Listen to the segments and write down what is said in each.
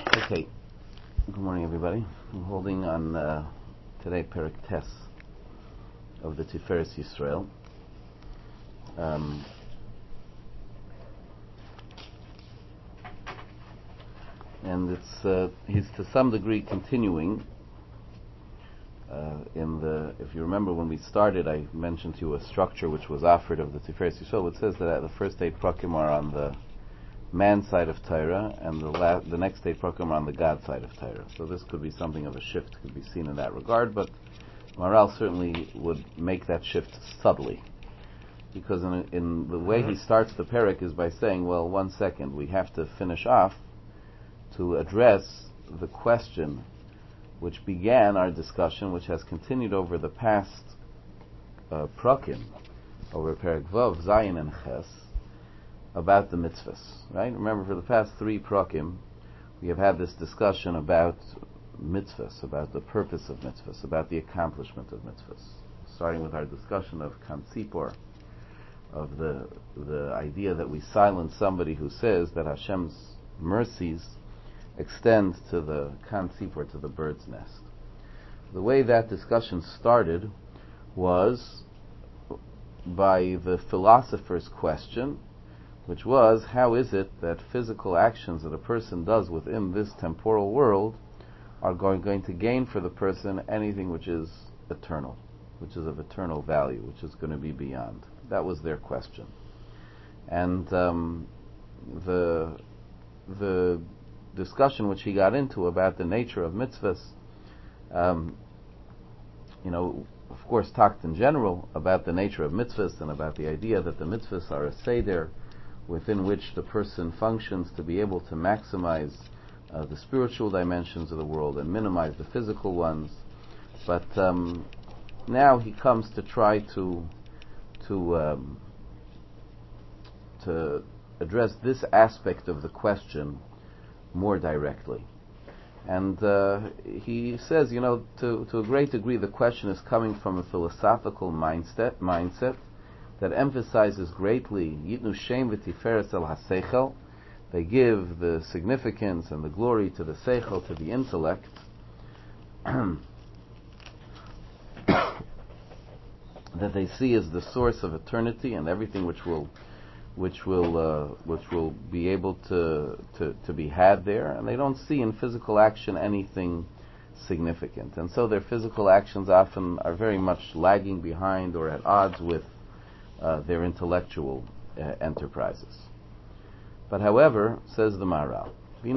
Okay, good morning everybody. I'm holding on today Perek Tes of the Tiferes Yisrael. And he's to some degree continuing if you remember when we started, I mentioned to you a structure which was offered of the Tiferes Yisrael. It says that the first 8 prakim are on the man side of Torah, and the next 8 prakim are on the God side of Torah. So this could be something of a shift, could be seen in that regard, but Maharal certainly would make that shift subtly. Because in the way he starts the Perek is by saying, well, 1 second, we have to finish off to address the question which began our discussion, which has continued over the past prakim, over Perek Vav, Zayin, and Ches, about the mitzvahs. Right? Remember, for the past 3 prakim, we have had this discussion about mitzvahs, about the purpose of mitzvahs, about the accomplishment of mitzvahs. Starting with our discussion of Kantzipor, of the idea that we silence somebody who says that Hashem's mercies extend to the Kantzipor, to the bird's nest. The way that discussion started was by the philosopher's question, which was, how is it that physical actions that a person does within this temporal world are going to gain for the person anything which is eternal, which is of eternal value, which is going to be beyond? That was their question. And the discussion which he got into about the nature of mitzvahs, of course talked in general about the nature of mitzvahs and about the idea that the mitzvahs are a seder within which the person functions to be able to maximize the spiritual dimensions of the world and minimize the physical ones. But now he comes to try to address this aspect of the question more directly. And he says, to a great degree the question is coming from a philosophical mindset that emphasizes greatly Yitnu Shem v'Tiferes el HaSeichel. They give the significance and the glory to the Seichel, to the intellect, that they see as the source of eternity and everything which will be able to be had there, and they don't see in physical action anything significant, and so their physical actions often are very much lagging behind or at odds with their intellectual enterprises. But however, says the Maharal,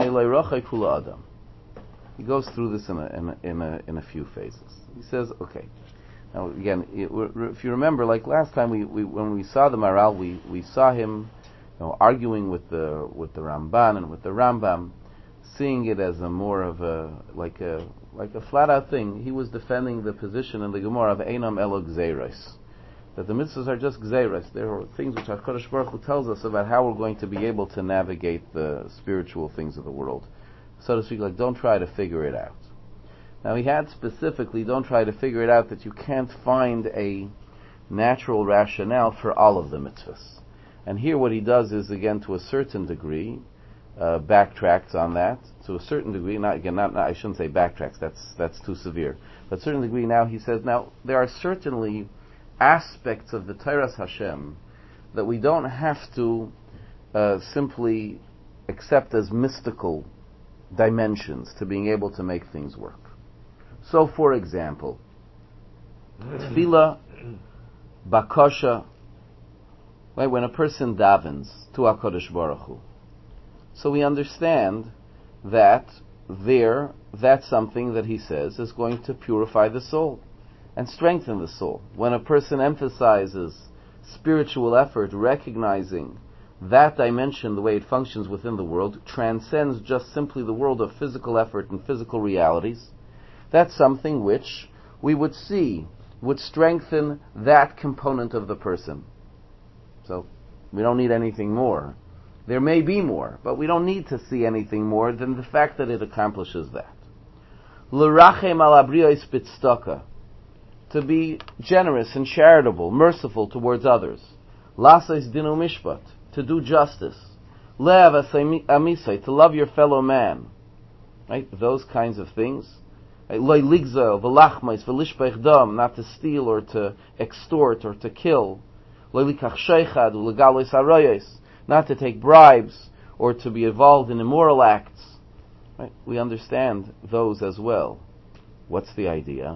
he goes through this in a few phases. He says, okay. Now again, if you remember, like last time, when we saw the Maharal, we saw him, arguing with the Ramban and with the Rambam, seeing it as a more of a flat out thing. He was defending the position in the Gemara of Einam Elo Gzeiros, that the mitzvahs are just Gzeiros. There are things which HaKadosh Baruch Hu tells us about how we're going to be able to navigate the spiritual things of the world, so to speak. Like, don't try to figure it out. Now he had specifically, don't try to figure it out, that you can't find a natural rationale for all of the mitzvahs. And here what he does is, again, to a certain degree, backtracks on that. To a certain degree, I shouldn't say backtracks, that's too severe. But a certain degree now he says, now there are certainly aspects of the Torah's Hashem that we don't have to simply accept as mystical dimensions to being able to make things work. So, for example, tefillah, bakasha, right, when a person davens to HaKadosh Baruch Hu, so we understand that that's something that he says is going to purify the soul and strengthen the soul. When a person emphasizes spiritual effort, recognizing that dimension, the way it functions within the world, transcends just simply the world of physical effort and physical realities, that's something which we would see would strengthen that component of the person. So we don't need anything more. There may be more, but we don't need to see anything more than the fact that it accomplishes that. L'rachem al abriyos b'tzedakah, to be generous and charitable, merciful towards others. L'asais dinu mishpat, to do justice. Le'av amisai, to love your fellow man. right? Those kinds of things. Lo ligzel, v'lachmais, v'lishpech dam, not to steal or to extort or to kill. Lo likach sheichad, u'legalois arayos, not to take bribes or to be involved in immoral acts. Right? We understand those as well. What's the idea?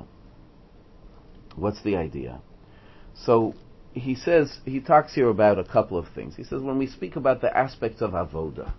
What's the idea? So he says, he talks here about a couple of things. He says when we speak about the aspects of avoda,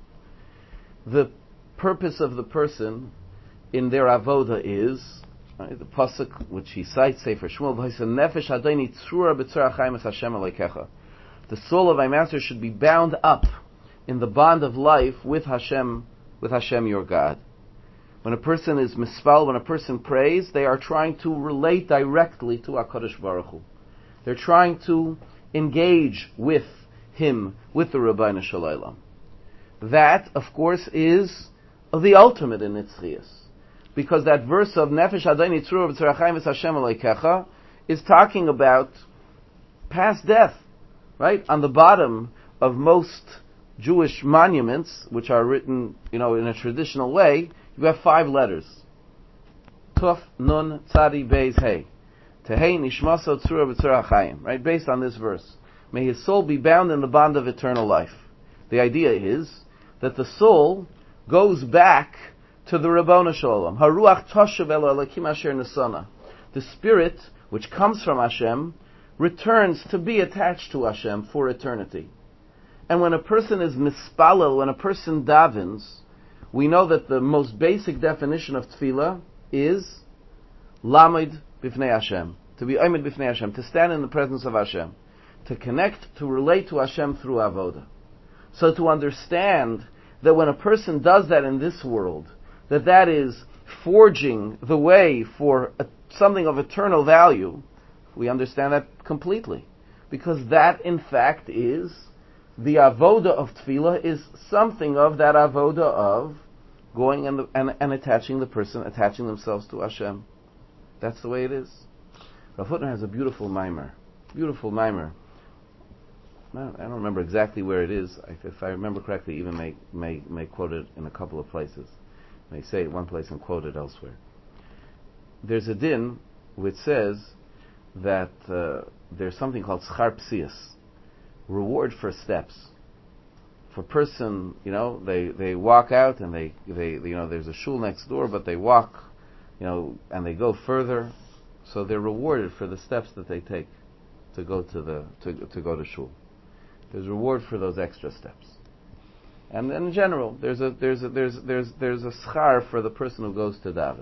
the purpose of the person in their avoda is, right, the pasuk which he cites, Sefer Shmuel, "Nefesh Adoni tzrura b'tzar hachayim es Hashem Elokecha." The soul of my master should be bound up in the bond of life with Hashem your God. When a person is mispal, when a person prays, they are trying to relate directly to HaKadosh Baruch Hu. They're trying to engage with Him, with the Rabbeinu Shalom. That, of course, is the ultimate in Nitzchias. Because that verse of Nefesh Adoni Tzrura B'tzar Hachayim Es Hashem Elokecha is talking about past death. Right? On the bottom of most Jewish monuments, which are written, in a traditional way, you have 5 letters. Tuf, Nun, Tzadi, Beis, Hey. Tehei Nishmaso Tzura B'tzar Hachayim. Right? Based on this verse. May his soul be bound in the bond of eternal life. The idea is that the soul goes back to the Rabbonu Shalom. Haruach Toshav Elo Elokim Asher Nesana. The spirit, which comes from Hashem, returns to be attached to Hashem for eternity. And when a person is mispalel, when a person davens, we know that the most basic definition of tefillah is lamed bifnei Hashem, to be omed bifnei Hashem, to stand in the presence of Hashem, to connect, to relate to Hashem through avoda. So to understand that when a person does that in this world, that is forging the way for something of eternal value, we understand that completely. Because that, in fact, is the avoda of tefillah, is something of that avoda of going and attaching the person, attaching themselves to Hashem. That's the way it is. Rav Hutner has a beautiful mimer. Beautiful mimer. I don't remember exactly where it is. If I remember correctly, even may quote it in a couple of places. May say it one place and quote it elsewhere. There's a din which says that there's something called schar psias, reward for steps. For a person, they walk out and they there's a shul next door, but they walk, and they go further, so they're rewarded for the steps that they take to go to go to shul. There's reward for those extra steps. And in general, there's a schar for the person who goes to daven.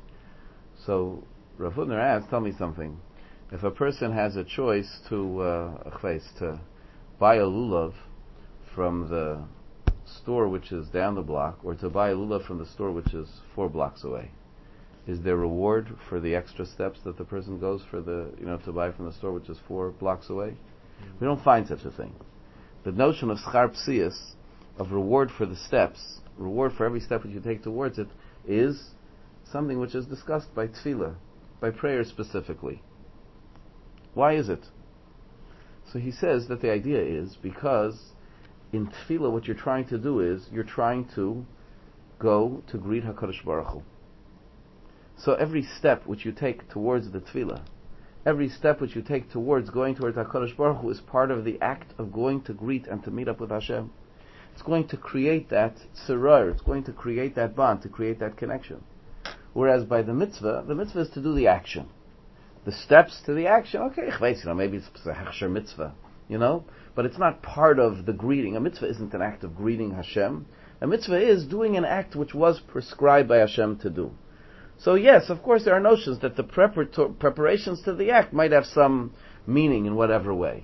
So Rav Hutner asks, tell me something. If a person has a choice to buy a lulav from the store which is down the block, or to buy a lulav from the store which is 4 blocks away, is there reward for the extra steps that the person goes for to buy from the store which is 4 blocks away? We don't find such a thing. The notion of schar psias, of reward for the steps, reward for every step that you take towards it, is something which is discussed by tefillah, by prayer specifically. Why is it? So he says that the idea is because in tefillah what you're trying to do is you're trying to go to greet HaKadosh Baruch Hu. So every step which you take towards the tefillah, every step which you take towards going towards HaKadosh Baruch Hu is part of the act of going to greet and to meet up with Hashem. It's going to create that tzirur, it's going to create that bond, to create that connection. Whereas by the mitzvah is to do the action. The steps to the action, okay, maybe it's a hechsher mitzvah, but it's not part of the greeting. A mitzvah isn't an act of greeting Hashem. A mitzvah is doing an act which was prescribed by Hashem to do. So yes, of course there are notions that the preparations to the act might have some meaning in whatever way.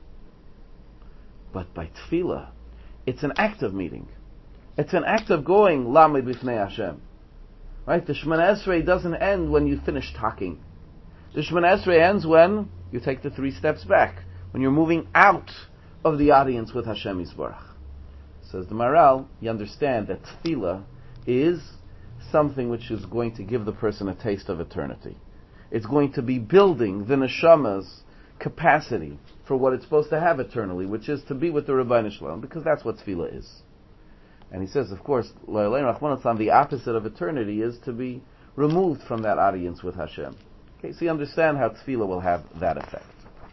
But by tefillah, it's an act of meeting. It's an act of going lamed b'fnei Hashem. Right? The Shemana Esrei doesn't end when you finish talking. The Shemana Esrei ends when you take the 3 steps back, when you're moving out of the audience with Hashem Yisbarach. Says the Maharal, you understand that tefillah is something which is going to give the person a taste of eternity. It's going to be building the neshama's capacity for what it's supposed to have eternally, which is to be with the Rabbeinu Shalom, because that's what tefillah is. And he says, of course, the opposite of eternity is to be removed from that audience with Hashem. Okay, so you understand how tefillah will have that effect.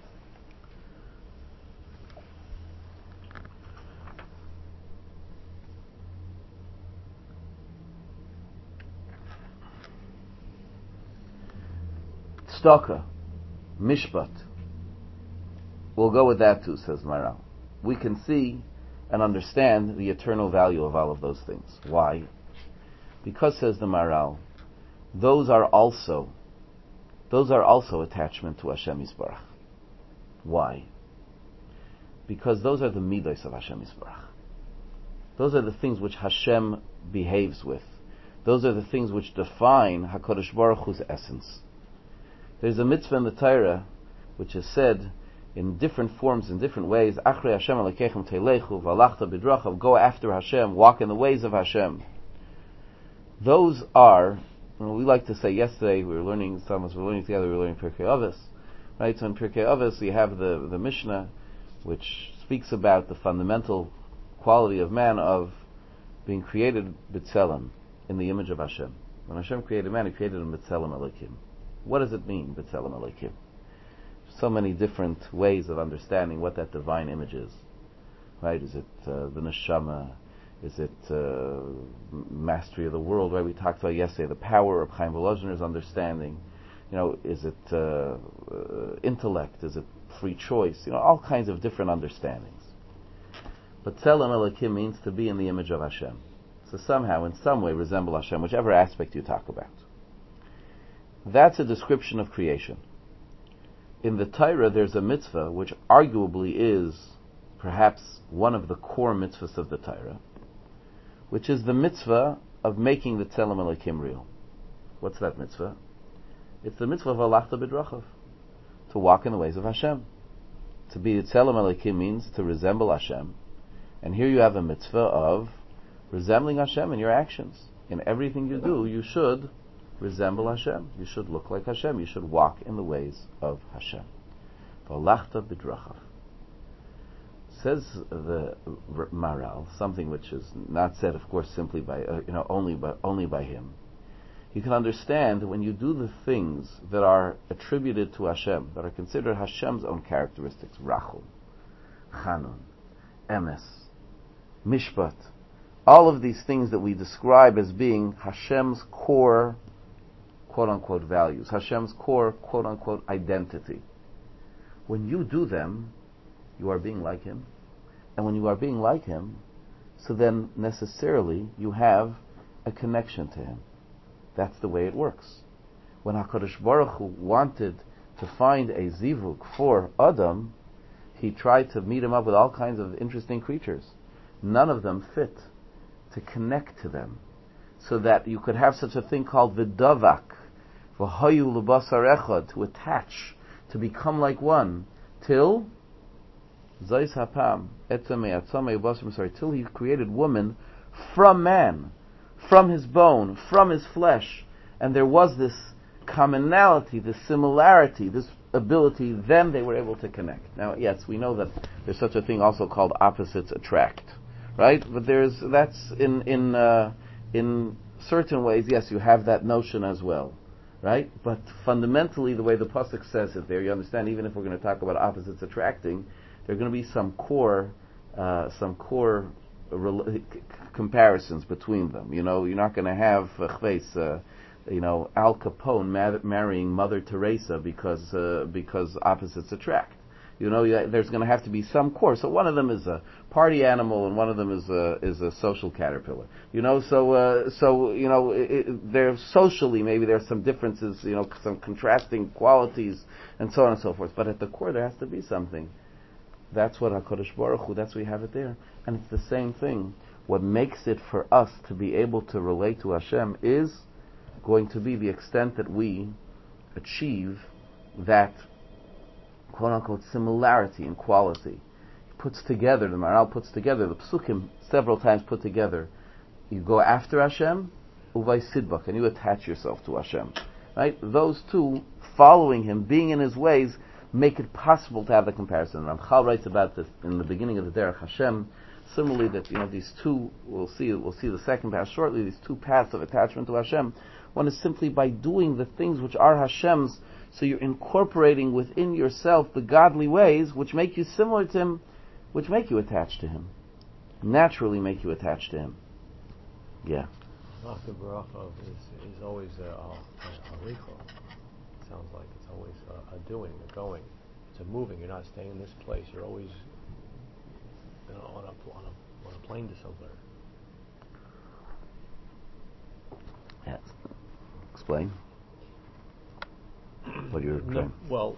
Tzedakah, mishpat. We'll go with that too, says Maharal. We can see and understand the eternal value of all of those things. Why? Because, says the Maharal, those are also attachment to Hashem Yisbarach. Why? Because those are the midos of Hashem Yisbarach. Those are the things which Hashem behaves with. Those are the things which define HaKadosh Baruch Hu's essence. There's a mitzvah in the Torah which is said in different forms, in different ways, Achrei Hashem Elokeichem Teilechu, V'alachta B'drachav, go after Hashem, walk in the ways of Hashem. Those are, we like to say yesterday, some of us were learning together, we were learning Pirkei Avos, right? So in Pirkei Avos we have the Mishnah, which speaks about the fundamental quality of man of being created B'Tselem, in the image of Hashem. When Hashem created man, He created him B'Tselem Elokim. What does it mean, B'Tselem Elokim? So many different ways of understanding what that divine image is. Right? Is it the neshama? Is it mastery of the world? Right? We talked about yesterday the power of Chaim Volozhiner's understanding. Is it intellect? Is it free choice? All kinds of different understandings. But Tzelem Elokim means to be in the image of Hashem. So somehow, in some way, resemble Hashem, whichever aspect you talk about. That's a description of creation. In the Torah, there's a mitzvah which arguably is perhaps one of the core mitzvahs of the Torah, which is the mitzvah of making the Tzelem Elokim real. What's that mitzvah? It's the mitzvah of Alachta B'drachav, to walk in the ways of Hashem. To be the Tzelem Elokim means to resemble Hashem, and here you have a mitzvah of resembling Hashem in your actions. In everything you do, you should resemble Hashem. You should look like Hashem. You should walk in the ways of Hashem. V'alachta b'drachav. Says the Maharal, something which is not said, of course, simply by only by him. You can understand that when you do the things that are attributed to Hashem, that are considered Hashem's own characteristics, Rachum, Chanun, Emes, Mishpat, all of these things that we describe as being Hashem's core quote-unquote values, Hashem's core quote-unquote identity. When you do them, you are being like Him. And when you are being like Him, so then necessarily you have a connection to Him. That's the way it works. When HaKadosh Baruch Hu wanted to find a zivug for Adam, He tried to meet him up with all kinds of interesting creatures. None of them fit to connect to them, so that you could have such a thing called v'davak, v'hayu l'basar echad, to attach, to become like one, till Zayis hapam etzamei atzamei basar, till He created woman from man, from his bone, from his flesh, and there was this commonality, this similarity, this ability. Then they were able to connect. Now, yes, we know that there's such a thing also called opposites attract, right? But that's in certain ways, yes, you have that notion as well, right? But fundamentally, the way the pasuk says it there, you understand, even if we're going to talk about opposites attracting, there are going to be some core comparisons between them. You're not going to have Al Capone marrying Mother Teresa because opposites attract. There's going to have to be some core. So one of them is a party animal, and one of them is a social caterpillar. There socially maybe there's some differences. Some contrasting qualities, and so on and so forth. But at the core there has to be something. That's what HaKadosh Baruch Hu. That's why we have it there, and it's the same thing. What makes it for us to be able to relate to Hashem is going to be the extent that we achieve that quote-unquote similarity in quality. The Maharal puts together, the Psukim several times put together, you go after Hashem, uvay sidbak, and you attach yourself to Hashem. Right? Those two, following Him, being in His ways, make it possible to have the comparison. Ramchal writes about this in the beginning of the Derech Hashem, similarly that these two, we'll see the second path shortly. These two paths of attachment to Hashem. One is simply by doing the things which are Hashem's. So you're incorporating within yourself the godly ways which make you similar to Him, which make you attached to Him, naturally make you attached to Him. Yeah. After Baracha is always a halicha. It sounds like it's always a doing, a going. It's a moving. You're not staying in this place. You're always on a plane to somewhere. Yes. Explain. What you're trying. Well,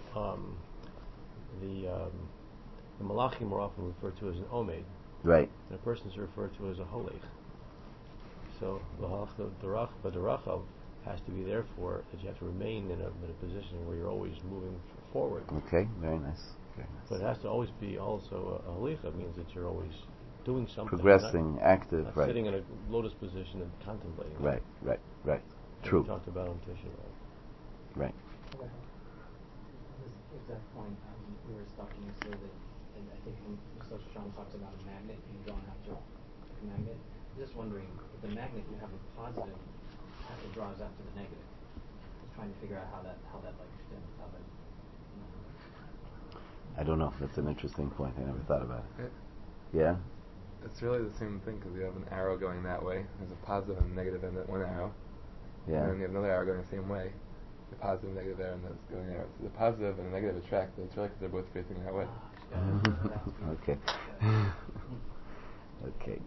the malachim are often referred to as an omed. Right. And a person is referred to as a holech. So the rachav has to be therefore that you have to remain in a position where you're always moving forward. Okay, very nice. Very nice. But it has to always be also a halicha. Means that you're always doing something. Progressing, active, not right. Sitting in a lotus position and contemplating. Right. True. We talked about on Tisha B'Av. Right. Okay. This exact point, we were talking yesterday that, and I think Mr. Sean talks about a magnet being drawn out to a magnet. I'm just wondering, with the magnet, you have a positive as it draws out to the negative. Just trying to figure out how that like fits, how that. I don't know. That's an interesting point. I never thought about it. Yeah. It's really the same thing because you have an arrow going that way. There's a positive and a negative end at one arrow. Yeah. And then you have another arrow going the same way. The positive and negative there, and that's going there. So the positive and the negative attract, but it's really because they're both facing that way. Okay. Okay.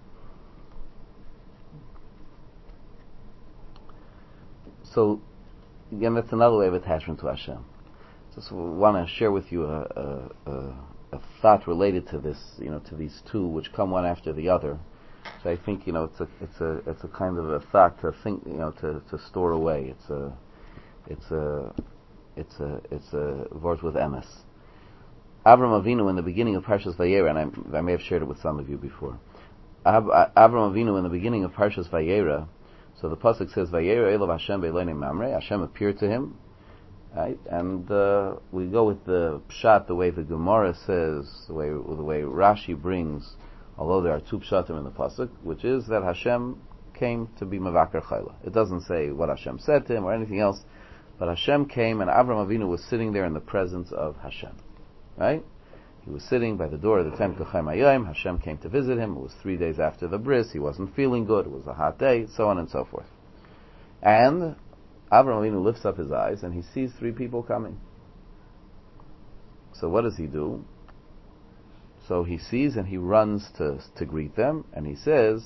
So, again, that's another way of attachment to Hashem. So we want to share with you a thought related to this, to these two, which come one after the other. So I think, it's a kind of a thought to think, to store away. It's a word with emes. Avram Avinu in the beginning of Parshas Vayera, and I may have shared it with some of you before. Avram Avinu in the beginning of Parshas Vayera, so the pasuk says Vayera Elav Hashem Be'Elonei Mamre. Hashem appeared to him, right? And we go with the pshat, the way the Gemara says, the way Rashi brings. Although there are two pshatim in the pasuk, which is that Hashem came to be Mavaker Chayla. It doesn't say what Hashem said to him or anything else, but Hashem came and Avram Avinu was sitting there in the presence of Hashem. Right? He was sitting by the door of the tent K'chaim Hayom. Hashem came to visit him. It was 3 days after the bris. He wasn't feeling good. It was a hot day, so on and so forth. And Avram Avinu lifts up his eyes and he sees 3 people coming. So what does he do? So he sees and he runs to greet them, and he says,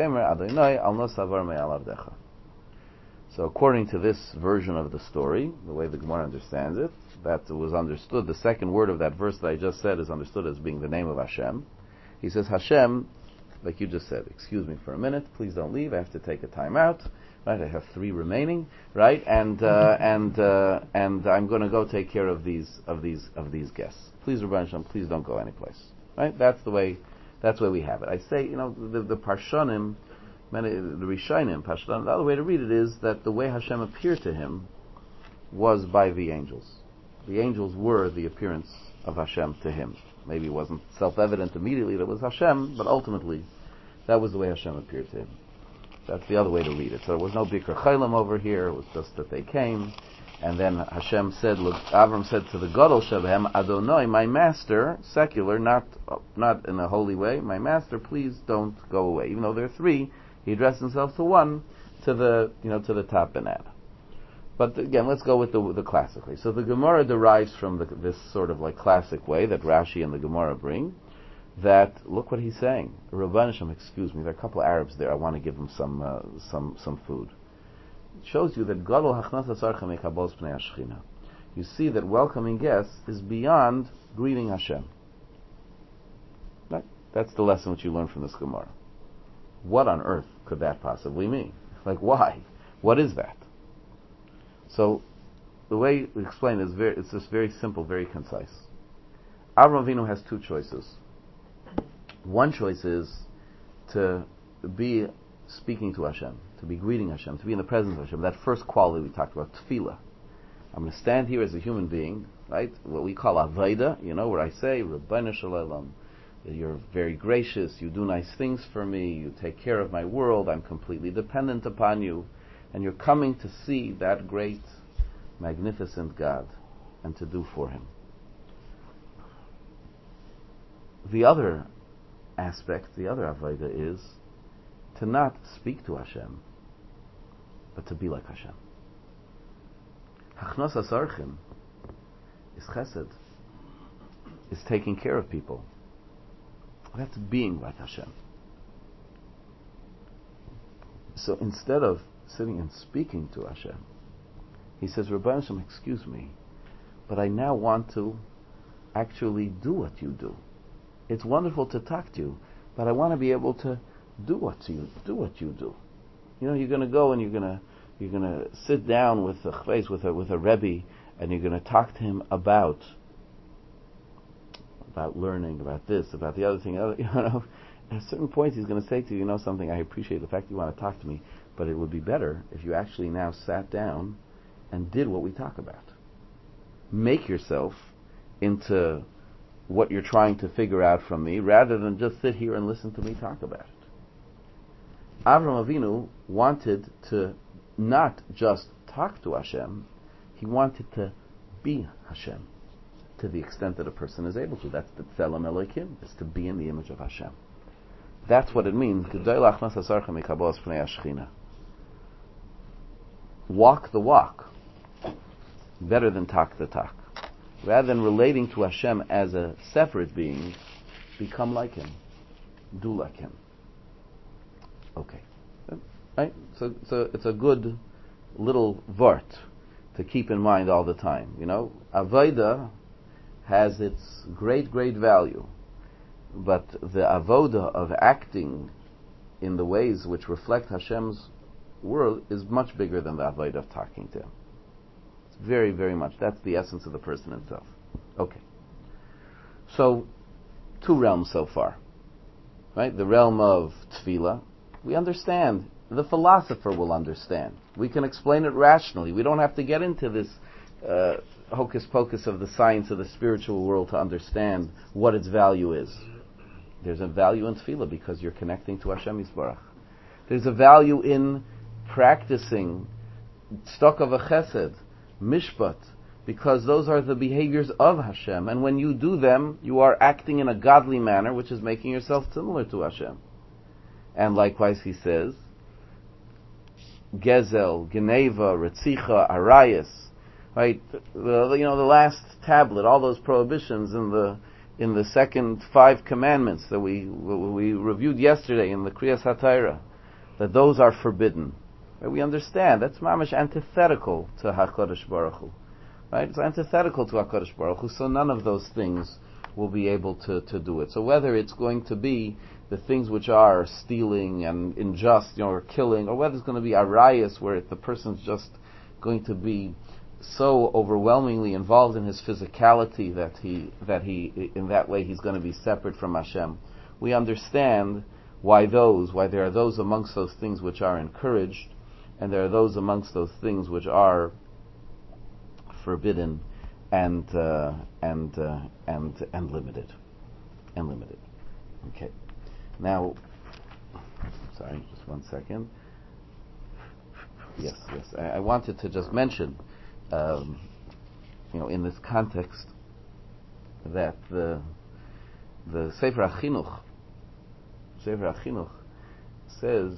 so according to this version of the story, the way the Gemara understands it, that was understood, the second word of that verse that I just said is understood as being the name of Hashem. He says, Hashem, like you just said, excuse me for a minute, please don't leave, I have to take a time out, right, I have 3 remaining, right, and I'm going to go take care of these guests. Please, Rabban Shem, please don't go anyplace. Right? That's the way we have it. I say, the Parshanim, the Rishonim, Parshanim, the other way to read it is that the way Hashem appeared to him was by the angels. The angels were the appearance of Hashem to him. Maybe it wasn't self-evident immediately that it was Hashem, but ultimately that was the way Hashem appeared to him. That's the other way to read it. So there was no Bikur Chaylim over here, it was just that they came. And then Hashem said, look, Avram said to the Gadol Shabhem, Adonai, my master, secular, not in a holy way, my master, please don't go away. Even though there are 3, he addressed himself to one, to the top banana. But again, let's go with the classically. So the Gemara derives from this sort of like classic way that Rashi and the Gemara bring, that, look what he's saying. Rabban Shem, excuse me, there are a couple of Arabs there, I want to give them some food. It shows you that Gadol Hachnasa Sarcha Mekabos Pnei Hashchina. You see that welcoming guests is beyond greeting Hashem. Right? That's the lesson which you learn from this Gemara. What on earth could that possibly mean? Like, why? What is that? So, the way we explain it is it's just very simple, very concise. Avram Avinu has 2 choices. One choice is to be speaking to Hashem, to be greeting Hashem, to be in the presence of Hashem. That first quality we talked about, tefillah. I'm going to stand here as a human being, right? What we call avodah, where I say, Rabbeinu Shalom, You're very gracious, you do nice things for me, you take care of my world, I'm completely dependent upon you, and you're coming to see that great, magnificent God and to do for Him. The other aspect, the other avodah is to not speak to Hashem, but to be like Hashem. Hachnos asarchim is chesed, is taking care of people. That's being like Hashem. So instead of sitting and speaking to Hashem, he says, Rabbi Hashem, excuse me, but I now want to actually do what you do. It's wonderful to talk to you, but I want to be able to do what you do. You know, you're going to go and you're going to sit down with a chveis, with a rebbe, and you're going to talk to him about learning, about this, about the other thing. You know, at a certain point, he's going to say to you, you know something, I appreciate the fact you want to talk to me, but it would be better if you actually now sat down and did what we talk about. Make yourself into what you're trying to figure out from me, rather than just sit here and listen to me talk about it. Avraham Avinu wanted to not just talk to Hashem, he wanted to be Hashem, to the extent that a person is able to. That's the Tzelem Elokim, is to be in the image of Hashem. That's what it means. Walk the walk, better than talk the talk. Rather than relating to Hashem as a separate being, become like Him. Do like Him. Okay. Right? So it's a good little vort to keep in mind all the time. You know, Avodah has its great, great value, but the avodah of acting in the ways which reflect Hashem's world is much bigger than the avodah of talking to Him. It's very, very much. That's the essence of the person himself. Okay. So, 2 realms so far. Right? The realm of tefillah, we understand. The philosopher will understand. We can explain it rationally. We don't have to get into this hocus pocus of the science of the spiritual world to understand what its value is. There's a value in tefillah because you're connecting to Hashem Yisbarach. There's a value in practicing stock of a chesed, mishpat, because those are the behaviors of Hashem, and when you do them, you are acting in a godly manner, which is making yourself similar to Hashem. And likewise, he says, Gezel, Geneva, Retzicha, Arayas, right? The last tablet, all those prohibitions in the second 5 commandments that we reviewed yesterday in the Kriyas HaTorah, that those are forbidden. Right? We understand that's mamish antithetical to HaKadosh Baruch Hu. Right? It's antithetical to HaKadosh Baruch Hu, so none of those things will be able to do it. So whether it's going to be the things which are stealing and unjust, or killing, or whether it's going to be arayas, where the person's just going to be so overwhelmingly involved in his physicality that he in that way he's going to be separate from Hashem. We understand why there are those amongst those things which are encouraged, and there are those amongst those things which are forbidden and limited. Okay. Now, sorry, just one second. Yes. I wanted to just mention, in this context, that the Sefer HaChinuch says,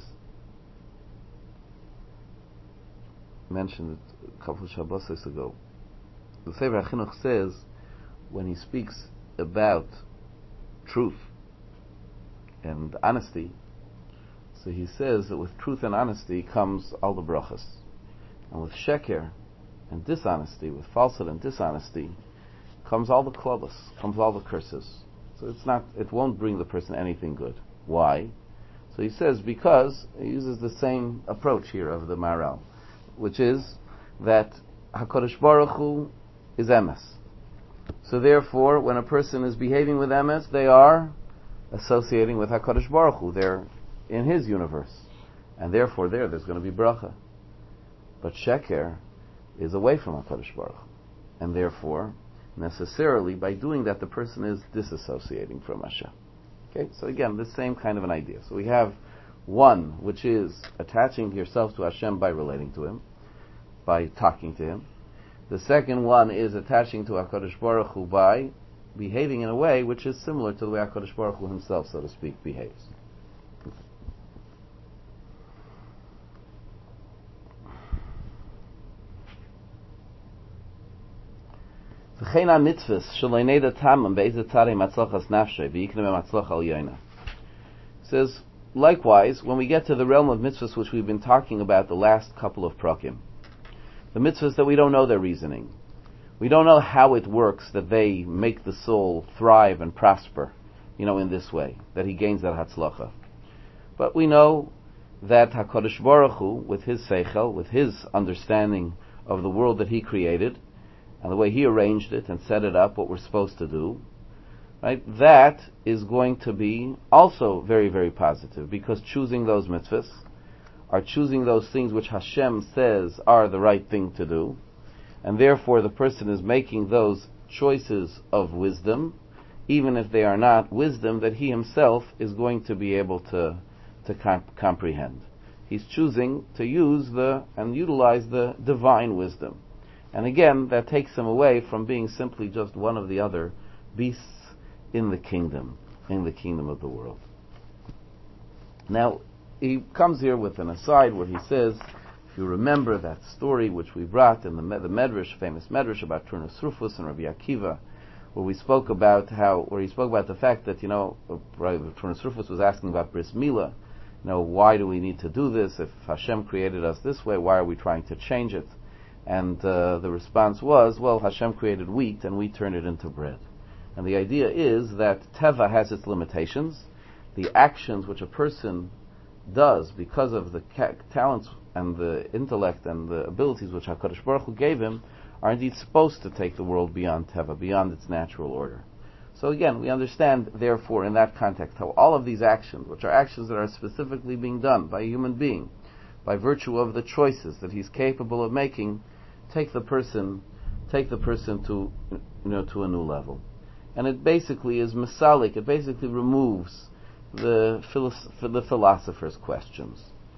mentioned it a couple of Shabbos ago. The Sefer HaChinuch says, when he speaks about truth and honesty, so he says that with truth and honesty comes all the brachas, and with sheker and dishonesty, with falsehood and dishonesty, comes all the klobos, comes all the curses. So it won't bring the person anything good. Why? So he says, because he uses the same approach here of the Maharal, which is that HaKadosh Baruch Hu is emes. So therefore, when a person is behaving with emes, they are associating with HaKadosh Baruch Hu. They're in His universe. And therefore there's going to be bracha. But sheker is away from HaKadosh Baruch Hu. And therefore, necessarily, by doing that, the person is disassociating from Hashem. Okay, so again, the same kind of an idea. So we have one, which is attaching yourself to Hashem by relating to Him, by talking to Him. The second one is attaching to HaKadosh Baruch Hu by behaving in a way which is similar to the way HaKadosh Baruch Hu Himself, so to speak, behaves. Says, likewise, when we get to the realm of mitzvahs which we've been talking about the last couple of prakim, the mitzvahs that we don't know their reasoning, we don't know how it works that they make the soul thrive and prosper, in this way, that he gains that hatzlacha. But we know that HaKadosh Baruch Hu, with his seichel, with his understanding of the world that he created, and the way he arranged it and set it up, what we're supposed to do, right, that is going to be also very, very positive, because choosing those mitzvahs are choosing those things which Hashem says are the right thing to do, and therefore the person is making those choices of wisdom, even if they are not wisdom that he himself is going to be able to comprehend. He's choosing to use and utilize the divine wisdom. And again, that takes him away from being simply just one of the other beasts in the kingdom of the world. Now, he comes here with an aside where he says, if you remember that story which we brought in the Medrash, famous Medrash about Turnus Rufus and Rabbi Akiva, where he spoke about the fact that, Turnus Rufus was asking about Bris Milah, why do we need to do this? If Hashem created us this way, why are we trying to change it? And the response was, well, Hashem created wheat and we turn it into bread. And the idea is that Teva has its limitations. The actions which a person does because of the talents and the intellect and the abilities which HaKadosh Baruch Hu gave him are indeed supposed to take the world beyond Teva, beyond its natural order. So again, we understand, therefore, in that context, how all of these actions, which are actions that are specifically being done by a human being, by virtue of the choices that he's capable of making, take the person to a new level. And it basically is masalik. It basically removes the philosopher's questions.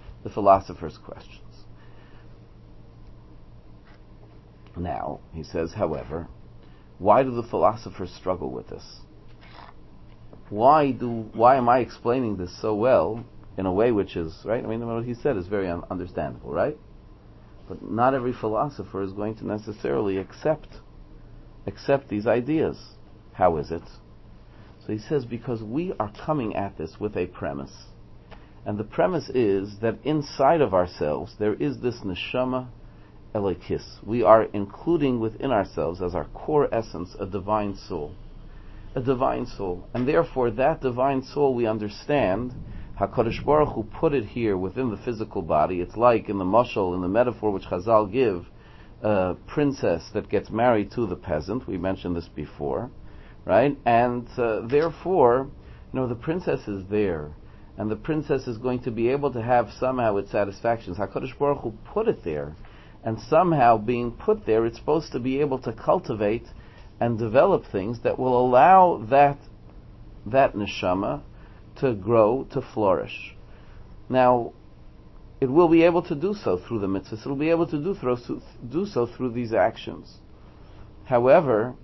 Now, he says, however, why do the philosophers struggle with this? Why am I explaining this so well in a way which is, right? I mean, what he said is very understandable, right? But not every philosopher is going to necessarily accept these ideas. How is it? So he says, because we are coming at this with a premise. And the premise is that inside of ourselves there is this neshama elikis. We are including within ourselves as our core essence a divine soul. And therefore that divine soul, we understand, HaKadosh Baruch Hu put it here within the physical body. It's like in the mashal, in the metaphor which Chazal give, a princess that gets married to the peasant. We mentioned this before, right? And therefore, the princess is there, and the princess is going to be able to have somehow its satisfactions. HaKadosh Baruch Hu put it there, and somehow being put there, it's supposed to be able to cultivate and develop things that will allow that neshama to grow, to flourish. Now, it will be able to do so through the mitzvahs. It will be able to do so through these actions. However,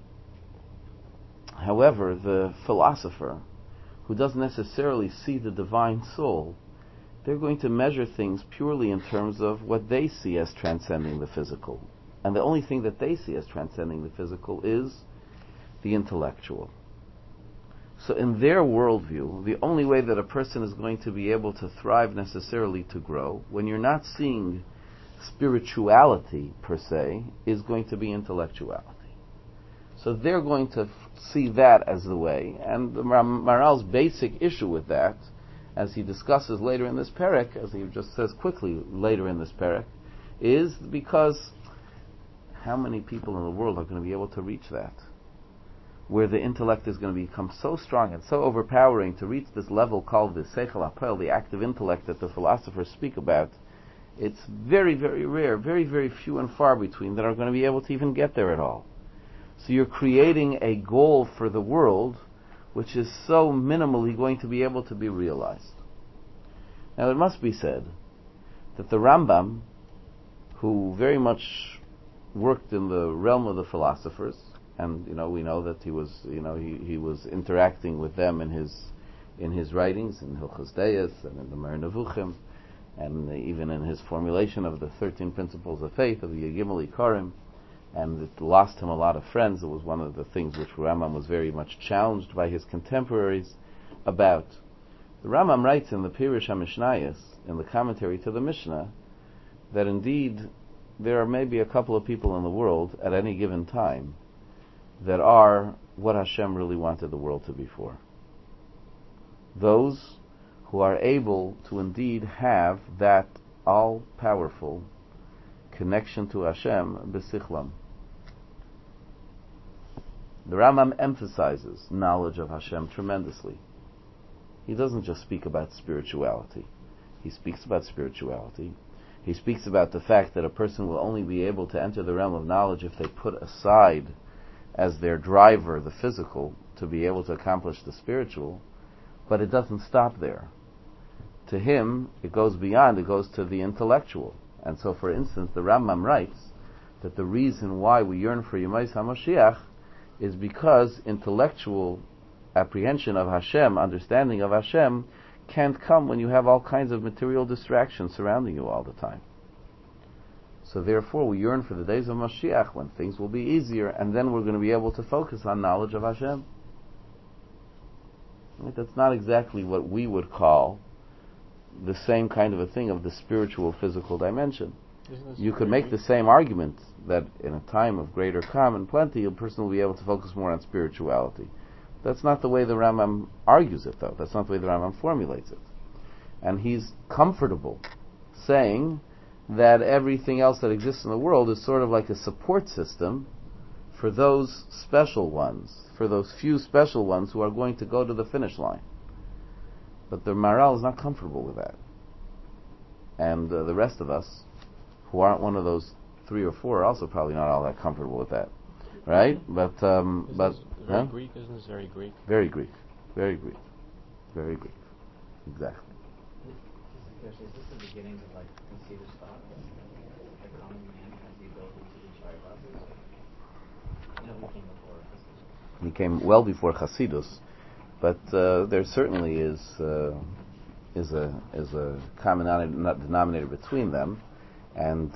the philosopher, who doesn't necessarily see the divine soul, they're going to measure things purely in terms of what they see as transcending the physical. And the only thing that they see as transcending the physical is the intellectual. So in their worldview, the only way that a person is going to be able to thrive necessarily to grow, when you're not seeing spirituality per se, is going to be intellectuality. So they're going to see that as the way. And the Maral's basic issue with that, as he discusses later in this perek, as he just says quickly later in this perek, is because how many people in the world are going to be able to reach that? Where the intellect is going to become so strong and so overpowering to reach this level called the seichel hapel, the active intellect that the philosophers speak about. It's very, very rare, very, very few and far between that are going to be able to even get there at all. So you're creating a goal for the world which is so minimally going to be able to be realized. Now it must be said that the Rambam, who very much worked in the realm of the philosophers, and we know that he was interacting with them in his writings, in Hilchos Deis and in the Mer Nevuchim, and even in his formulation of the 13 principles of faith, of the Yegimel Ikarim, and it lost him a lot of friends. It was one of the things which Rambam was very much challenged by his contemporaries about. The Rambam writes in the Pirush HaMishnayos, in the commentary to the Mishnah, that indeed there are maybe a couple of people in the world at any given time that are what Hashem really wanted the world to be for. Those who are able to indeed have that all-powerful connection to Hashem b'sichlam. The Rambam emphasizes knowledge of Hashem tremendously. He doesn't just speak about spirituality. He speaks about spirituality. He speaks about the fact that a person will only be able to enter the realm of knowledge if they put aside as their driver the physical to be able to accomplish the spiritual, but it doesn't stop there. To him, it goes beyond, it goes to the intellectual. And so, for instance, the Rambam writes that the reason why we yearn for Yemais HaMashiach is because intellectual apprehension of Hashem, understanding of Hashem, can't come when you have all kinds of material distractions surrounding you all the time. So therefore we yearn for the days of Mashiach when things will be easier, and then we're going to be able to focus on knowledge of Hashem. Right? That's not exactly what we would call the same kind of a thing of the spiritual physical dimension. You could make the same argument that in a time of greater calm and plenty, a person will be able to focus more on spirituality. That's not the way the Rambam argues it, though. That's not the way the Rambam formulates it. And he's comfortable saying that everything else that exists in the world is sort of like a support system for those special ones, for those few special ones who are going to go to the finish line. But the Maharal is not comfortable with that. And the rest of us, who aren't one of those 3 or 4, are also probably not all that comfortable with that. Right? But very Greek, isn't this very Greek? Very Greek. Very Greek. Very Greek. Exactly. Is this the beginning of like Hasidic thought? The common man has the ability to reach higher levels? He came before Hasidus. He came well before Hasidus, but there certainly is a common denominator between them, and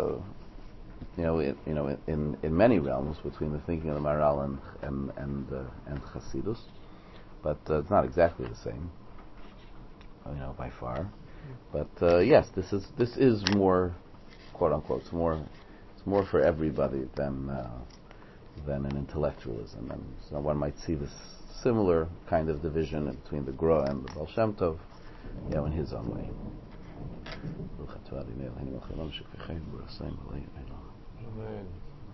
in many realms between the thinking of the Maharal and Hasidus, but it's not exactly the same, by far. But yes, this is more, quote unquote, it's more for everybody than an intellectualism, and so one might see this similar kind of division between the Gra and the Baal Shem Tov, in his own way. Amen.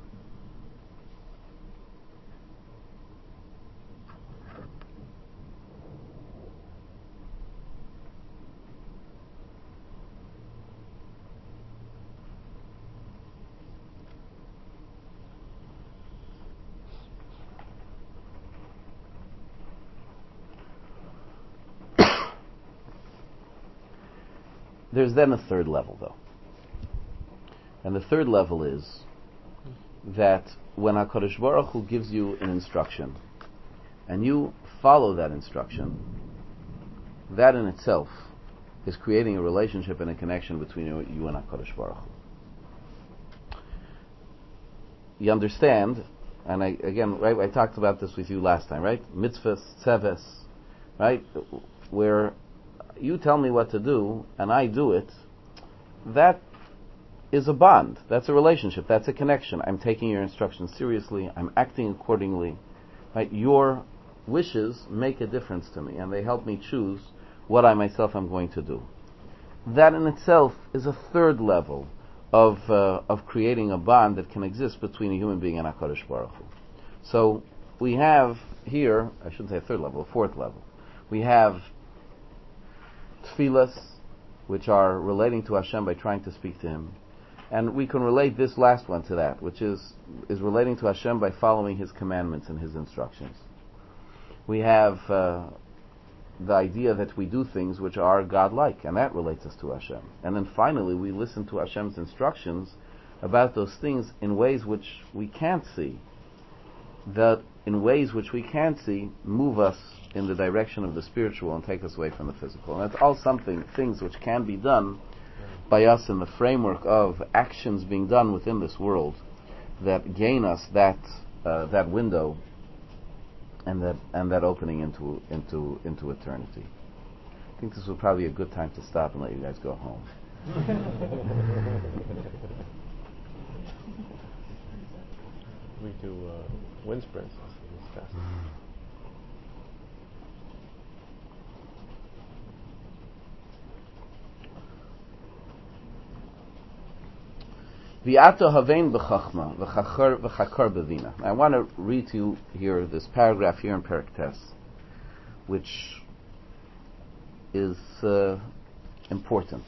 There's then a third level, though. And the third level is that when HaKadosh Baruch Hu gives you an instruction, and you follow that instruction, that in itself is creating a relationship and a connection between you and HaKadosh Baruch Hu. You understand, and I talked about this with you last time, right? Mitzvahs, tzeves, right? Where you tell me what to do, and I do it, that is a bond. That's a relationship. That's a connection. I'm taking your instructions seriously. I'm acting accordingly. Right? Your wishes make a difference to me, and they help me choose what I myself am going to do. That in itself is a third level of creating a bond that can exist between a human being and HaKadosh Baruch Hu. So we have here, I shouldn't say a third level, a fourth level. We have tefillas, which are relating to Hashem by trying to speak to Him. And we can relate this last one to that, which is relating to Hashem by following His commandments and His instructions. We have the idea that we do things which are God-like, and that relates us to Hashem. And then finally, we listen to Hashem's instructions about those things in ways which we can't see, that in ways which we can't see move us in the direction of the spiritual and take us away from the physical. And that's all things which can be done by us in the framework of actions being done within this world that gain us that window and that opening into eternity. I think this would probably be a good time to stop and let you guys go home. We do wind sprints. It's fast. V'ato havein b'chachma v'chakar b'vina. I want to read to you here this paragraph here in Perek Tes, which is important.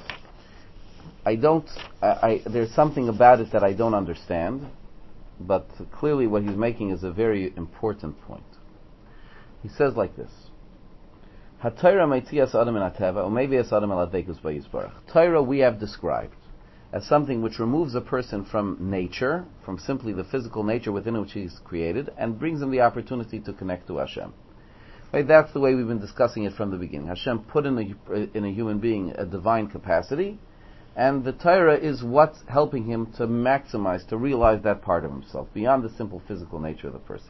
There's something about it that I don't understand, but clearly what he's making is a very important point. He says like this: HaTorah meitzias adam min hateva umevias adam el hadveikus b'yisbarach. Torah we have described as something which removes a person from nature, from simply the physical nature within which he's created, and brings him the opportunity to connect to Hashem. Right? That's the way we've been discussing it from the beginning. Hashem put in a human being a divine capacity, and the Torah is what's helping him to maximize, to realize that part of himself, beyond the simple physical nature of the person.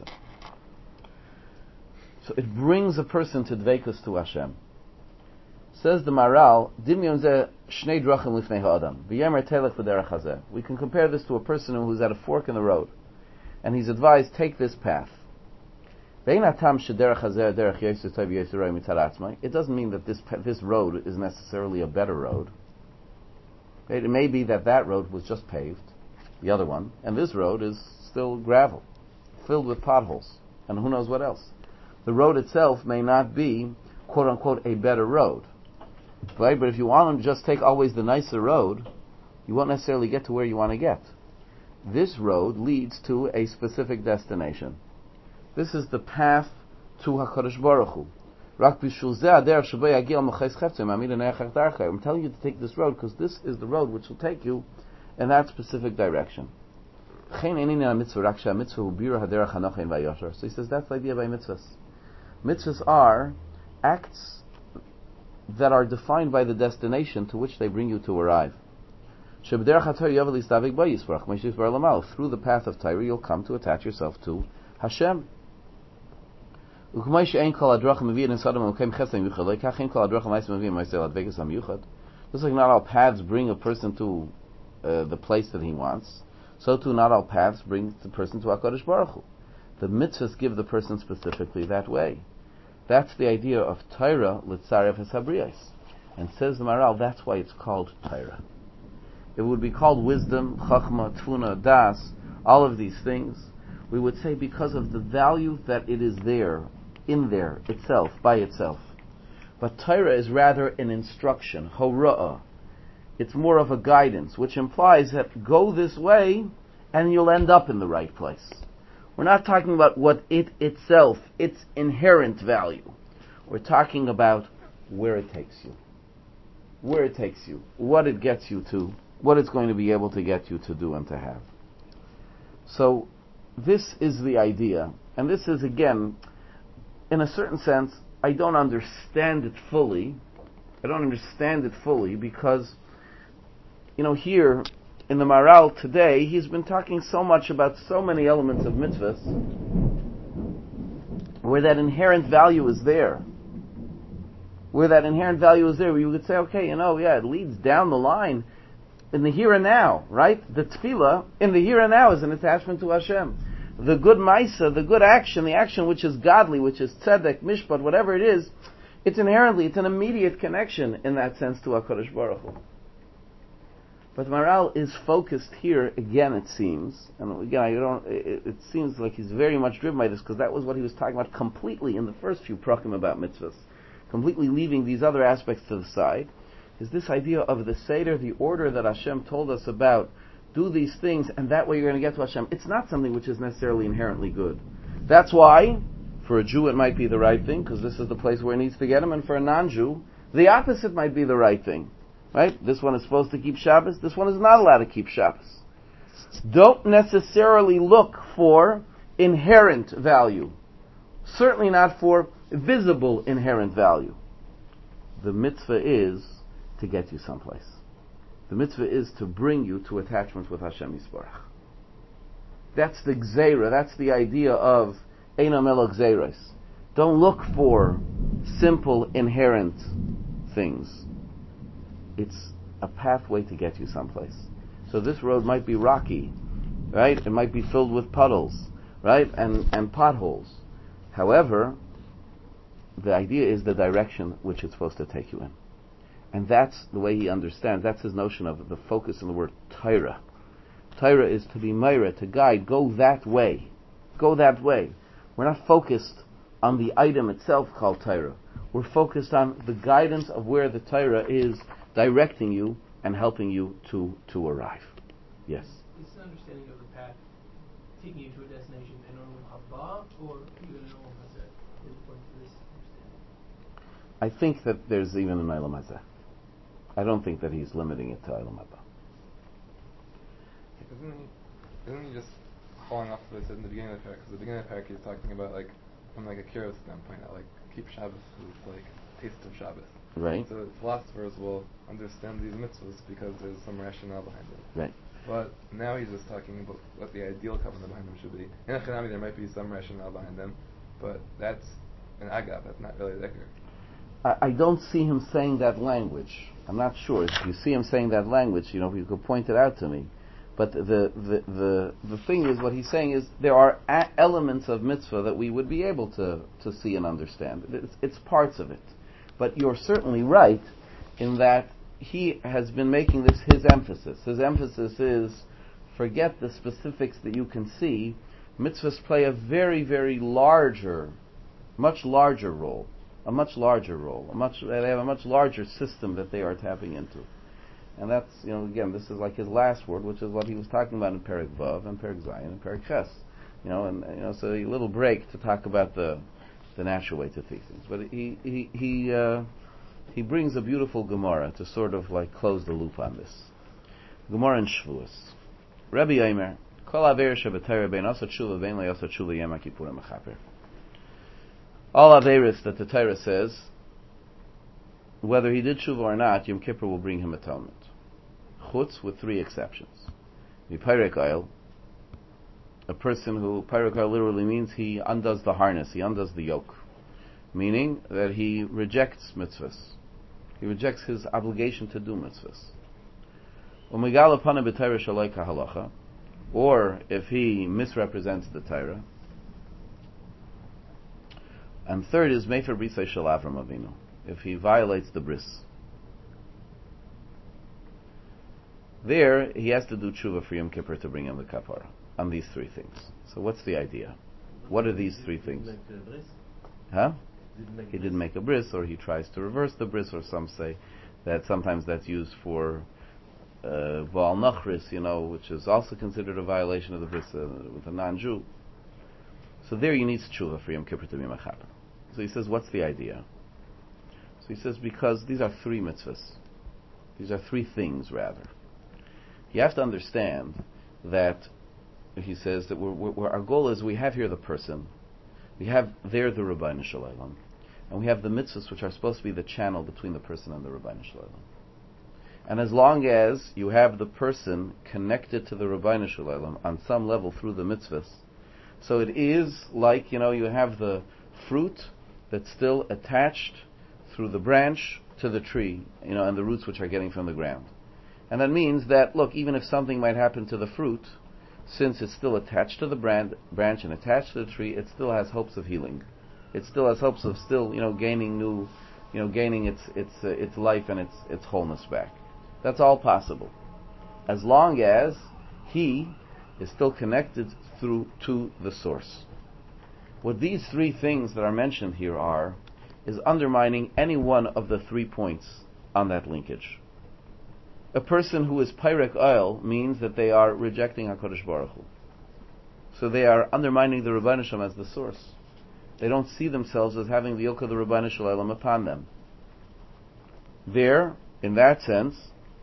So it brings a person to dveikus to Hashem. Says the Maral, Dimyon zeh shnei drachim lifnei ha'adam, v'yemer telech v'derech hazeh. We can compare this to a person who's at a fork in the road, and he's advised, take this path. It doesn't mean that this road is necessarily a better road. It may be that road was just paved, the other one, and this road is still gravel, filled with potholes, and who knows what else. The road itself may not be, quote-unquote, a better road. Right? But if you want to just take always the nicer road, you won't necessarily get to where you want to get. This road leads to a specific destination. This is the path to HaKadosh Baruch Hu. I'm telling you to take this road because this is the road which will take you in that specific direction. So he says that's the idea by mitzvahs. Mitzvahs are acts that are defined by the destination to which they bring you to arrive. Through the path of Torah, you'll come to attach yourself to Hashem. Just like not all paths bring a person to the place that he wants, so too not all paths bring the person to HaKadosh Baruch Hu. The mitzvahs give the person specifically that way. That's the idea of Torah Litzarev Hasabriyos. And says the Maral, that's why it's called Torah. It would be called wisdom, Chachma, Tfuna, Das, all of these things. We would say because of the value that it is there, in there, itself, by itself. But Torah is rather an instruction, Hora'ah. It's more of a guidance, which implies that go this way and you'll end up in the right place. We're not talking about what it itself, its inherent value. We're talking about where it takes you. Where it takes you, what it gets you to, what it's going to be able to get you to do and to have. So, this is the idea. And this is, again, in a certain sense, I don't understand it fully. Because, here, in the Maral today, he's been talking so much about so many elements of mitzvahs where that inherent value is there. Where you could say, okay, it leads down the line in the here and now, right? The tefillah in the here and now is an attachment to Hashem. The good maisa, the good action, the action which is godly, which is tzedek, mishpat, whatever it is, it's an immediate connection in that sense to HaKadosh Baruch Hu. But Maral is focused here, again it seems, and again it seems like he's very much driven by this, because that was what he was talking about completely in the first few prakim about mitzvahs, completely leaving these other aspects to the side, is this idea of the Seder, the order that Hashem told us about, do these things, and that way you're going to get to Hashem. It's not something which is necessarily inherently good. That's why, For a Jew, it might be the right thing, because this is the place where he needs to get him, and for a non-Jew, the opposite might be the right thing. Right? This one is supposed to keep Shabbos, this one is not allowed to keep Shabbos. Don't necessarily look for inherent value. Certainly not for visible inherent value. The mitzvah is to get you someplace. The mitzvah is to bring you to attachment with Hashem Yisbarach. That's the gzeira, that's the idea of Eino Melo Gzeiros. Don't look for simple inherent things. It's a pathway to get you someplace. So this road might be rocky, right? It might be filled with puddles, right? And potholes. However, the idea is the direction which it's supposed to take you in. And that's the way he understands. That's his notion of the focus in the word Torah. Torah is to be Meira, to guide. Go that way. Go that way. We're not focused on the item itself called Torah. We're focused on the guidance of where the Torah is directing you and helping you to arrive. Yes? Is the understanding of the path taking you to a destination in normal Haba or even in normal Hazeh? According to this understanding? I think that there's even an Eilam Hazeh. I don't think that he's limiting it to Eilam Haba. Isn't he just falling off what I said in the beginning of the parak? Because the beginning of the parak he's talking about like from like a Kiro standpoint, that like keep Shabbos is like taste of Shabbos. Right. So philosophers will understand these mitzvahs because there's some rationale behind it. Right. But now he's just talking about what the ideal kavanah behind them should be. In a Chanami there might be some rationale behind them, but that's an agav, that's not really dhikr. I don't see him saying that language. I'm not sure. If you see him saying that language, you could point it out to me. But the thing is, what he's saying is there are elements of mitzvah that we would be able to see and understand. It's parts of it. But you're certainly right in that he has been making this his emphasis. His emphasis is, forget the specifics that you can see. Mitzvahs play a very, very much larger role. They have a much larger system that they are tapping into. And that's, again, this is like his last word, which is what he was talking about in Perek Vav and Perek Zayin and Perek Ches. So a little break to talk about the natural way to see things. But he brings a beautiful Gemara to sort of like close the loop on this. Gemara in Shavuos. Rabbi Yomer, Kol Aver Shabbatayra Bein Asa Tshuva Bein Le Asa Tshuva Yom HaKippurim Mechaper. All Averis that the Torah says, whether he did Tshuva or not, Yom Kippur will bring him atonement. Chutz, with 3 exceptions. Pyrek Oil, a person who, Pyrek Oil literally means he undoes the harness, he undoes the yoke. Meaning that he rejects mitzvahs. He rejects his obligation to do mitzvahs. Umigala Pana B'Torah Shalai Kahalacha, or if he misrepresents the Torah. And third is Mefer Brisai Shel Avram Avinu, if he violates the bris. There, he has to do tshuva for Yom Kippur to bring him the kapara on these 3 things. So what's the idea? What are these 3 things? Huh? He didn't make a bris, or he tries to reverse the bris, or some say that sometimes that's used for Baal Nachris, which is also considered a violation of the bris with a non-Jew. So there he needs tshuva for Yom Kippur to be mechaper. So he says, what's the idea? So he says, because these are 3 mitzvahs. These are 3 things, rather. You have to understand that, he says, that our goal is, we have here the person, we have there the Rabbeinu Shalom, and we have the mitzvahs which are supposed to be the channel between the person and the Rabbeinu Shalom. And as long as you have the person connected to the Rabbeinu Shalom on some level through the mitzvahs, so it is like, you have the fruit that's still attached through the branch to the tree, and the roots which are getting from the ground. And that means that, look, even if something might happen to the fruit, since it's still attached to the branch and attached to the tree, it still has hopes of healing. It still has hopes of still, gaining new, gaining its life and its wholeness back. That's all possible, as long as he is still connected through to the source. What these 3 things that are mentioned here are, is undermining any one of the 3 points on that linkage. A person who is Pyrek Oil means that they are rejecting HaKadosh Baruch Hu. So they are undermining the Rebbeinu Shalom as the source. They don't see themselves as having the yoke of the Rebbeinu Shalom upon them. There, in that sense,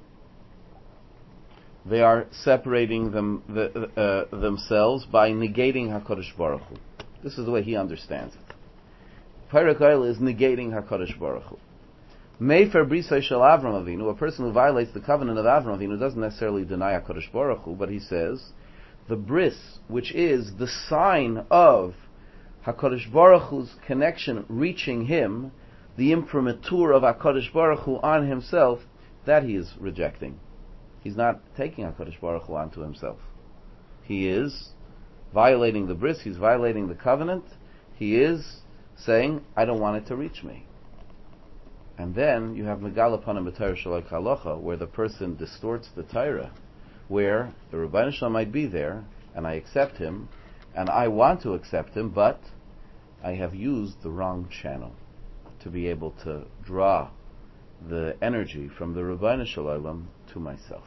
they are separating themselves by negating HaKadosh Baruch Hu. This is the way he understands it. Perek Oil is negating HaKadosh Baruch Hu. Mefer Brisai Shel Avram Avinu, a person who violates the covenant of Avram Avinu, doesn't necessarily deny HaKadosh Baruch Hu, but he says, the bris, which is the sign of HaKadosh Baruch Hu's connection reaching him, the imprimatur of HaKadosh Baruch Hu on himself, that he is rejecting. He's not taking HaKadosh Baruch Hu onto himself. He is violating the bris, he's violating the covenant, he is saying, I don't want it to reach me. And then you have Megala Panim B'Torah Shalai Halacha, where the person distorts the Torah, where the Rebbeinu Shalom might be there, and I accept him, and I want to accept him, but I have used the wrong channel to be able to draw the energy from the Rebbeinu Shalom to myself.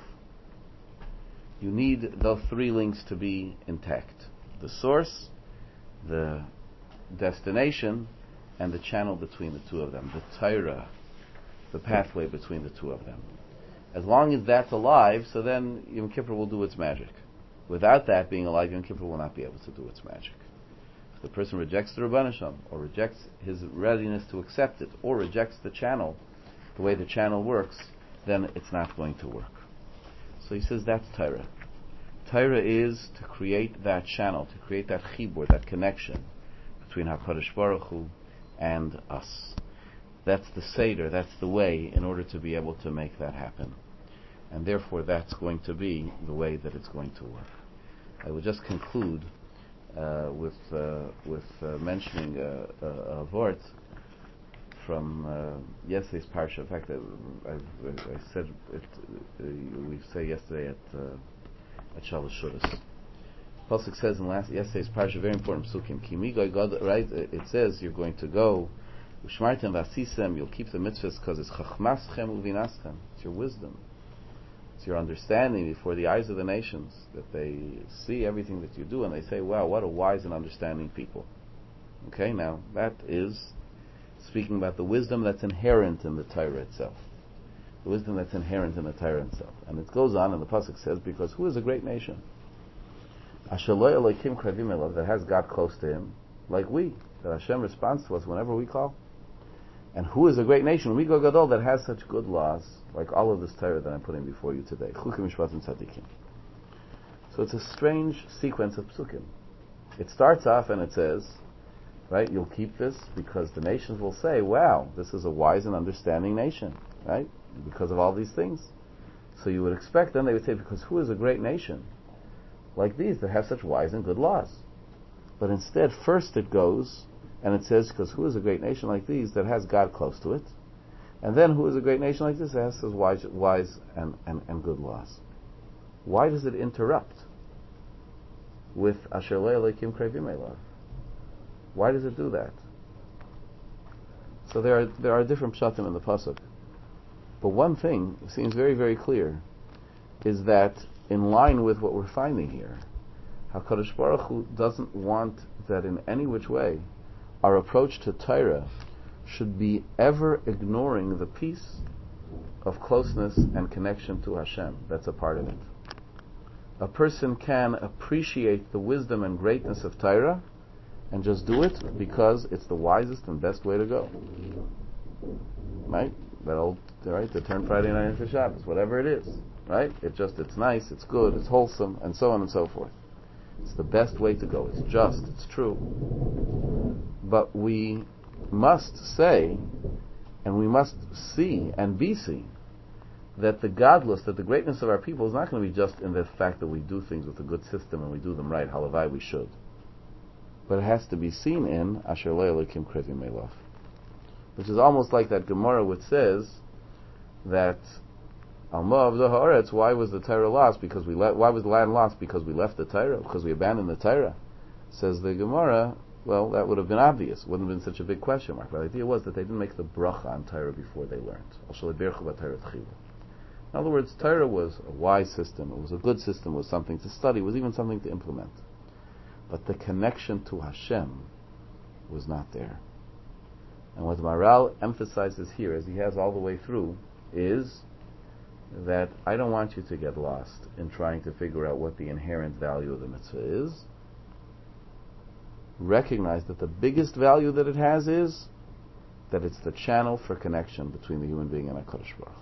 You need those three links to be intact. The source, the destination, and the channel between the two of them. The Torah, the pathway between the two of them. As long as that's alive, so then Yom Kippur will do its magic. Without that being alive, Yom Kippur will not be able to do its magic. If the person rejects the Rebbeinu Shalom, or rejects his readiness to accept it, or rejects the channel, the way the channel works, then it's not going to work. So he says that's Torah. Torah is to create that channel, to create that chibur, that connection between HaKadosh Baruch Hu and us. That's the Seder, that's the way in order to be able to make that happen. And therefore that's going to be the way that it's going to work. I will just conclude with mentioning a vort from yesterday's parsha. In fact, I said it, we say yesterday at Shalosh Shudas. Pasuk says in yesterday's parsha, very important psukim. Right? It says you're going to go. Ushmartem v'asisem. You'll keep the mitzvahs because it's chachmaschem uvinaschem. It's your wisdom. It's your understanding before the eyes of the nations, that they see everything that you do and they say, "Wow, what a wise and understanding people." Okay, now that is speaking about the wisdom that's inherent in the Torah itself. The wisdom that's inherent in the Torah itself. And it goes on, and the pasuk says, because who is a great nation? Asher lo Elokim kravim elav, that has God close to him, like we, that Hashem responds to us whenever we call. And who is a great nation? Migo Gadol, that has such good laws, like all of this Torah that I'm putting before you today. Chukim Mishpatim Tzadikim. So it's a strange sequence of psukim. It starts off and it says, right, you'll keep this because the nations will say, wow, this is a wise and understanding nation, right? Because of all these things. So you would expect then they would say, because who is a great nation like these that have such wise and good laws? But instead, first it goes and it says, because who is a great nation like these that has God close to it? And then who is a great nation like this that has such wise and good laws? Why does it interrupt with Asher lo Elokim kravim elav? Why does it do that? So there are different pshatim in the pasuk. But one thing seems very, very clear, is that in line with what we're finding here, HaKadosh Baruch Hu doesn't want that in any which way our approach to Torah should be ever ignoring the piece of closeness and connection to Hashem. That's a part of it. A person can appreciate the wisdom and greatness of Torah and just do it because it's the wisest and best way to go. Right? To turn Friday night into Shabbos, whatever it is. Right? It's nice, it's good, it's wholesome, and so on and so forth. It's the best way to go. It's just, it's true. But we must say, and we must see and be seen, that the godless, that the greatness of our people is not going to be just in the fact that we do things with a good system and we do them right, halavai we should. But it has to be seen in Asher lo Elokim kravim elav, which is almost like that Gemara which says that Alma of the Haaretz, why was the Torah lost? Why was the land lost? Because we left the Torah? Because we abandoned the Torah? Says the Gemara, well, that would have been obvious. It wouldn't have been such a big question mark. But the idea was that they didn't make the bracha on Torah before they learned. In other words, Torah was a wise system, it was a good system, it was something to study, it was even something to implement. But the connection to Hashem was not there. And what the Maharal emphasizes here, as he has all the way through, is that I don't want you to get lost in trying to figure out what the inherent value of the mitzvah is. Recognize that the biggest value that it has is that it's the channel for connection between the human being and HaKadosh Baruch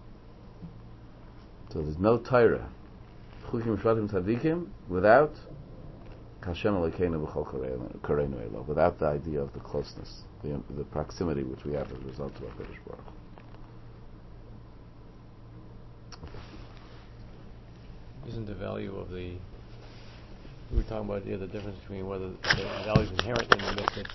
Hu. So there's no Torah, Chukim Shvatim Tzadikim, without Hashem Elokeinu B'chol Kareinu Elo, without the idea of the closeness, the proximity which we have as a result of HaKadosh Baruch Hu. Isn't the value of the... We were talking about the difference between whether the value is inherent in the mitzvah